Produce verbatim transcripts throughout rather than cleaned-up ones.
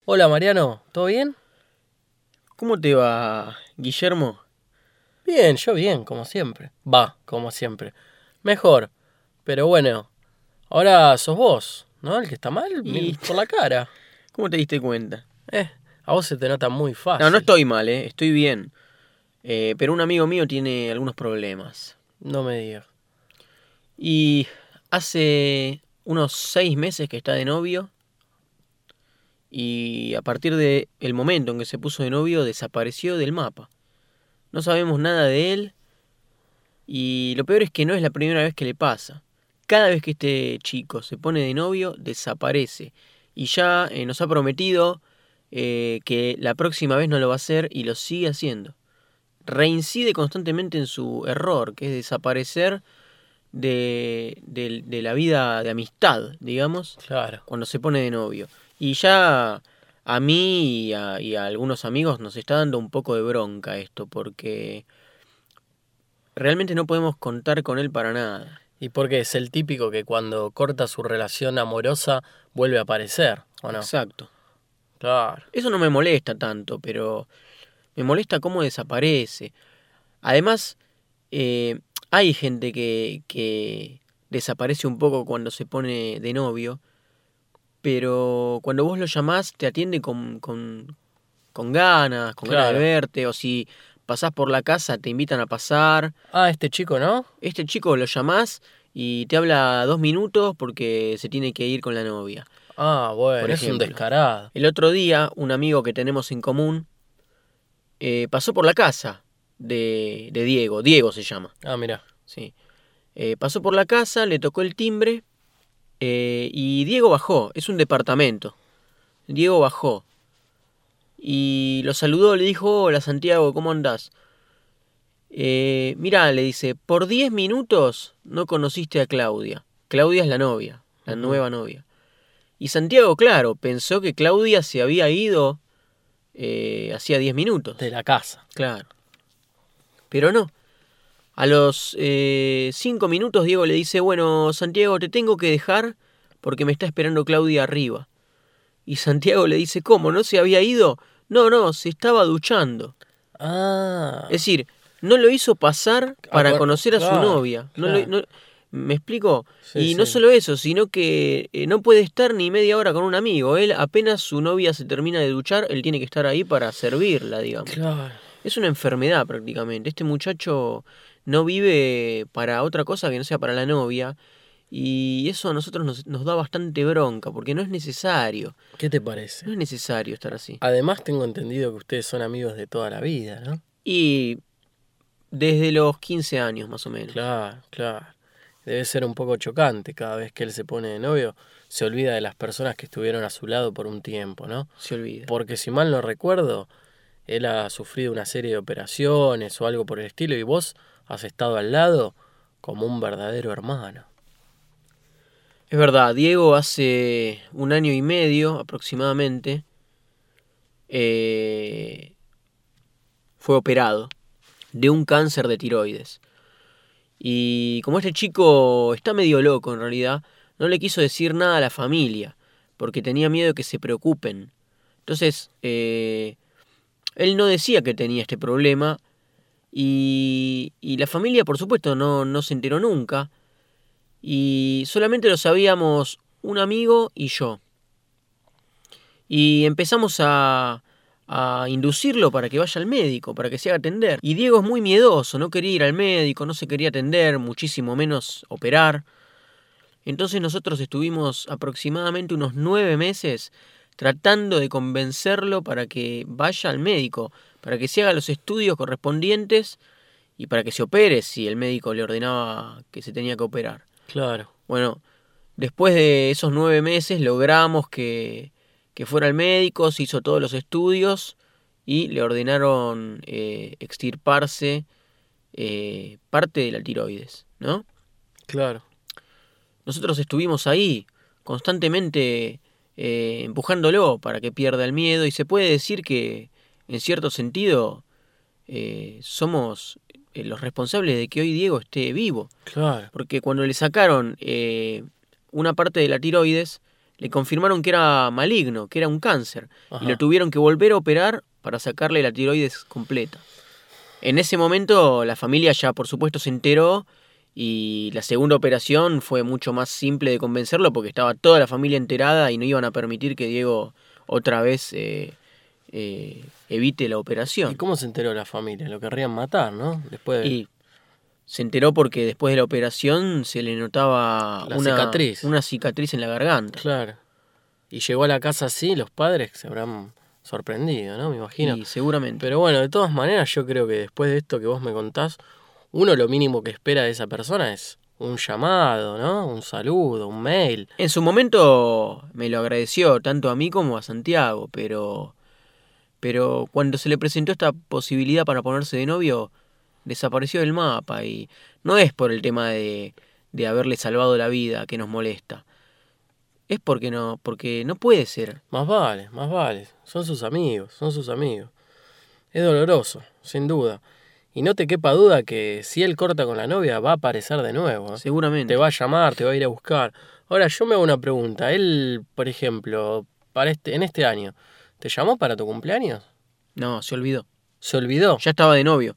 Hola Mariano, ¿todo bien? ¿Cómo te va, Guillermo? Bien, yo bien, como siempre. Va, como siempre. Mejor, pero bueno, ahora sos vos, ¿no? El que está mal, mir- ¿Y por la cara. cómo te diste cuenta? Eh, a vos se te nota muy No, no fácil. estoy mal, ¿eh? Estoy bien. Eh, pero un amigo mío tiene algunos problemas. No me digas. Y hace unos seis meses que está de novio. Y a partir del momento en que se puso de novio, desapareció del mapa. No sabemos nada de él. Y lo peor es que no es la primera vez que le pasa. Cada vez que este chico se pone de novio, desaparece. Y ya eh, nos ha prometido eh, que la próxima vez no lo va a hacer y lo sigue haciendo. Reincide constantemente en su error, que es desaparecer de, de, de la vida de amistad, digamos, Claro. cuando se pone de novio. Y ya a mí y a, y a algunos amigos nos está dando un poco de bronca esto, porque realmente no podemos contar con él para nada. ¿Y por qué es el típico que cuando corta su relación amorosa vuelve a aparecer, o no? Exacto. Claro. Eso no me molesta tanto, pero me molesta cómo desaparece. Además, eh, hay gente que, que desaparece un poco cuando se pone de novio, pero cuando vos lo llamás te atiende con, con, con ganas, con ganas de Claro. verte, o si pasás por la casa te invitan a pasar. Ah, este chico, ¿no? Este chico lo llamás y te habla dos minutos porque se tiene que ir con la novia, Ah, por bueno, es un ejemplo. descarado. El otro día, un amigo que tenemos en común eh, pasó por la casa de, de Diego. Diego se llama. Ah, mira. Sí. Eh, pasó por la casa, le tocó el timbre eh, y Diego bajó. Es un departamento. Diego bajó y lo saludó, le dijo: hola Santiago, ¿cómo andás? Eh, mirá, le dice, por diez minutos no conociste a Claudia. Claudia es la novia, la Ujú. nueva novia. Y Santiago, claro, pensó que Claudia se había ido eh, hacía diez minutos. De la casa. Claro. Pero no. A los eh, cinco minutos Diego le dice: bueno, Santiago, te tengo que dejar porque me está esperando Claudia arriba. Y Santiago le dice: ¿cómo? ¿No se había ido? No, no, se estaba duchando. Ah. Es decir, no lo hizo pasar Ah, para con- conocer a su claro, novia. No lo- claro. no- ¿Me explico? Sí, Y no sí. solo eso, sino que eh, no puede estar ni media hora con un amigo. Él, apenas su novia se termina de duchar, él tiene que estar ahí para servirla, digamos. Claro. Es una enfermedad prácticamente. Este muchacho no vive para otra cosa que no sea para la novia. Y eso a nosotros nos, nos da bastante bronca, porque no es necesario. ¿Qué te No parece? es necesario estar así. Además tengo entendido que ustedes son amigos de toda la vida, ¿no? Y desde los quince años más o menos. Claro, claro. Debe ser un poco chocante cada vez que él se pone de novio, se olvida de las personas que estuvieron a su lado por un tiempo, ¿no? Se olvida. Porque si mal no recuerdo, él ha sufrido una serie de operaciones o algo por el estilo y vos has estado al lado como un verdadero hermano. Es verdad, Diego hace un año y medio aproximadamente eh, fue operado de un cáncer de tiroides. Y como este chico está medio loco en realidad, no le quiso decir nada a la familia, porque tenía miedo de que se preocupen. Entonces, eh, él no decía que tenía este problema y, y la familia, por supuesto, no, no se enteró nunca. Y solamente lo sabíamos un amigo y yo. Y empezamos a, a inducirlo para que vaya al médico, para que se haga atender. Y Diego es muy miedoso, no quería ir al médico, no se quería atender, muchísimo menos operar. Entonces nosotros estuvimos aproximadamente unos nueve meses tratando de convencerlo para que vaya al médico, para que se haga los estudios correspondientes y para que se opere si el médico le ordenaba que se tenía que operar. Claro. Bueno, después de esos nueve meses logramos que, que fuera al médico, se hizo todos los estudios y le ordenaron eh, extirparse eh, parte de la tiroides, ¿no? Claro. Nosotros estuvimos ahí constantemente eh, empujándolo para que pierda el miedo y se puede decir que, en cierto sentido, eh, somos eh, los responsables de que hoy Diego esté vivo. Claro. Porque cuando le sacaron eh, una parte de la tiroides, le confirmaron que era maligno, que era un cáncer. Ajá. Y lo tuvieron que volver a operar para sacarle la tiroides completa. En ese momento la familia ya por supuesto se enteró y la segunda operación fue mucho más simple de convencerlo porque estaba toda la familia enterada y no iban a permitir que Diego otra vez eh, eh, evite la operación. ¿Y cómo se enteró la familia? Lo querrían matar, ¿no? Después de... Y se enteró porque después de la operación se le notaba La una cicatriz. una cicatriz en la garganta. Claro. Y llegó a la casa así, los padres se habrán sorprendido, ¿no? Me imagino. Y seguramente. Pero bueno, de todas maneras, yo creo que después de esto que vos me contás, uno lo mínimo que espera de esa persona es un llamado, ¿no? Un saludo, un mail. En su momento me lo agradeció tanto a mí como a Santiago, pero, pero cuando se le presentó esta posibilidad para ponerse de novio, desapareció del mapa y no es por el tema de, de haberle salvado la vida que nos molesta. Es porque no, porque no puede ser. Más vale, más vale. Son sus amigos, son sus amigos. Es doloroso, sin duda. Y no te quepa duda que si él corta con la novia va a aparecer de nuevo, ¿eh? Seguramente. Te va a llamar, te va a ir a buscar. Ahora, yo me hago una pregunta. Él, por ejemplo, para este, en este año, ¿te llamó para tu cumpleaños? No, se olvidó. ¿Se olvidó? Ya estaba de novio.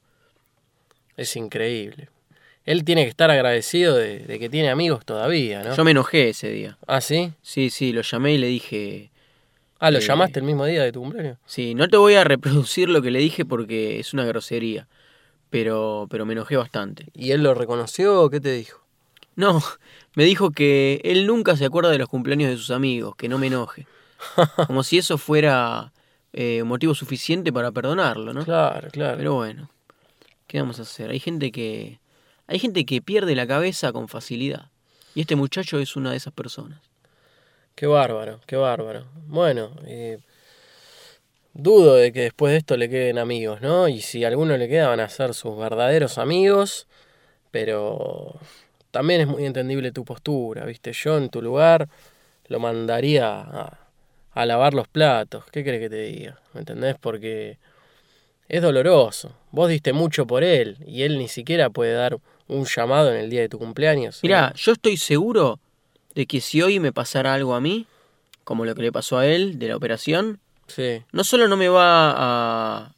Es increíble. Él tiene que estar agradecido de, de que tiene amigos todavía, ¿no? Yo me enojé ese día. ¿Ah, sí? Sí, sí, lo llamé y le dije... Ah, ¿lo Eh, llamaste el mismo día de tu cumpleaños? Sí, no te voy a reproducir lo que le dije porque es una grosería, pero, pero me enojé bastante. ¿Y él lo reconoció? ¿Qué te dijo? No, me dijo que él nunca se acuerda de los cumpleaños de sus amigos, que no me enoje. Como si eso fuera eh, motivo suficiente para perdonarlo, ¿no? Claro, claro. Pero bueno, ¿qué vamos a hacer? Hay gente que hay gente que pierde la cabeza con facilidad. Y este muchacho es una de esas personas. Qué bárbaro, qué bárbaro. Bueno, eh, dudo de que después de esto le queden amigos, ¿no? Y si a alguno le queda van a ser sus verdaderos amigos, pero también es muy entendible tu postura, ¿viste? Yo en tu lugar lo mandaría a, a lavar los platos. ¿Qué querés que te diga? ¿Me entendés? Porque es doloroso. Vos diste mucho por él y él ni siquiera puede dar un llamado en el día de tu cumpleaños. Mirá, ¿no? yo estoy seguro de que si hoy me pasara algo a mí, como lo que le pasó a él de la operación, Sí, no solo no me va a,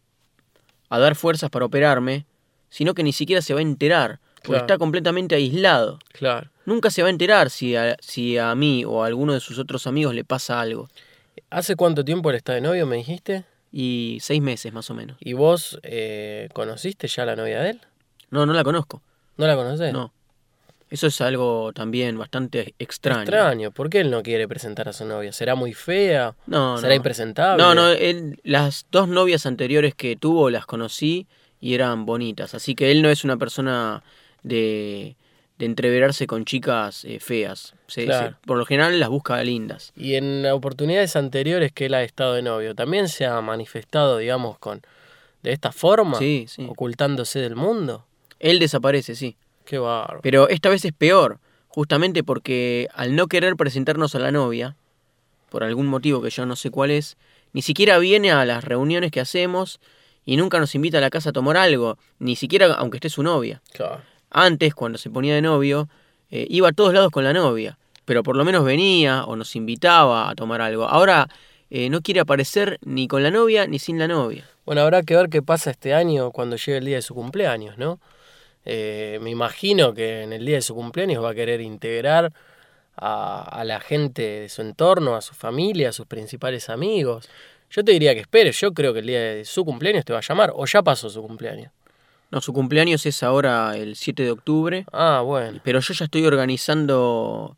a dar fuerzas para operarme, sino que ni siquiera se va a enterar, porque Claro. está completamente aislado. claro. Nunca se va a enterar si a, si a mí o a alguno de sus otros amigos le pasa algo. ¿Hace cuánto tiempo él está de novio, me dijiste? Y seis meses más o menos. ¿Y vos eh, conociste ya a la novia de él? No, no la conozco. ¿No la conocés? No. Eso es algo también bastante extraño. Extraño. ¿Por qué él no quiere presentar a su novia? ¿Será muy fea? No, ¿Será no. impresentable? No, no, él, las dos novias anteriores que tuvo las conocí y eran bonitas. Así que él no es una persona de, de entreverarse con chicas eh, feas. Se- Claro. se- por lo general las busca lindas. Y en oportunidades anteriores que él ha estado de novio, ¿también se ha manifestado, digamos, con de esta forma? Sí, sí. ¿Ocultándose del mundo? Él desaparece, sí. Qué bárbaro. Pero esta vez es peor, justamente porque al no querer presentarnos a la novia, por algún motivo que yo no sé cuál es, ni siquiera viene a las reuniones que hacemos y nunca nos invita a la casa a tomar algo, ni siquiera aunque esté su novia. Claro. Antes, cuando se ponía de novio, eh, iba a todos lados con la novia, pero por lo menos venía o nos invitaba a tomar algo. Ahora eh, no quiere aparecer ni con la novia ni sin la novia. Bueno, habrá que ver qué pasa este año cuando llegue el día de su cumpleaños, ¿no? Eh, me imagino que en el día de su cumpleaños va a querer integrar a, a la gente de su entorno, a su familia, a sus principales amigos. Yo te diría que esperes, yo creo que el día de su cumpleaños te va a llamar, o ya pasó su cumpleaños. No, su cumpleaños es ahora el siete de octubre, Ah, bueno. pero yo ya estoy organizando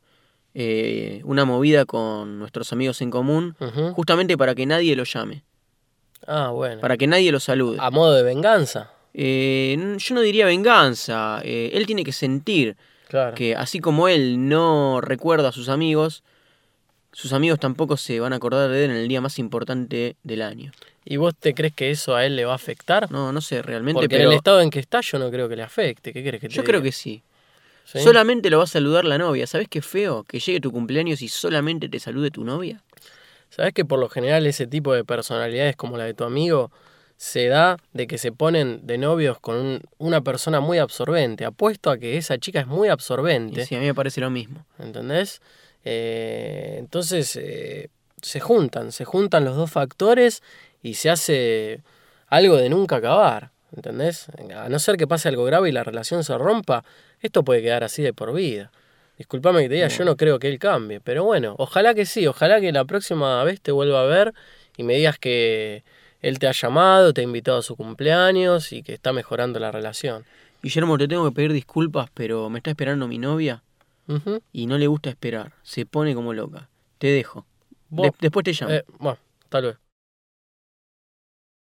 eh, una movida con nuestros amigos en común, Ujú. justamente para que nadie lo llame, Ah, bueno. para que nadie lo salude. A modo de venganza. Eh, n- yo no diría venganza, eh, él tiene que sentir Claro. que así como él no recuerda a sus amigos, sus amigos tampoco se van a acordar de él en el día más importante del año. ¿Y vos te crees que eso a él le va a afectar? No, no sé realmente, Porque pero en el estado en que está yo no creo que le afecte. ¿Qué querés que te yo diga? creo que sí. ¿Sí? Solamente lo va a saludar la novia. ¿Sabés qué feo que llegue tu cumpleaños y solamente te salude tu novia? ¿Sabés que por lo general ese tipo de personalidades como la de tu amigo se da de que se ponen de novios con un- una persona muy absorbente? Apuesto a que esa chica es muy Y absorbente, sí, a mí me parece lo mismo. ¿entendés? Eh, entonces eh, se juntan, se juntan los dos factores y se hace algo de nunca acabar, ¿entendés? A no ser que pase algo grave y la relación se rompa, esto puede quedar así de por vida. Disculpame que te diga, yo no creo que él cambie, pero bueno, ojalá que sí, ojalá que la próxima vez te vuelva a ver y me digas que él te ha llamado, te ha invitado a su cumpleaños y que está mejorando la relación. Guillermo, te tengo que pedir disculpas, pero me está esperando mi novia Uh-huh. y no le gusta esperar. Se pone como loca. Te dejo. Vos, De- después te llamo. eh, bueno, tal vez.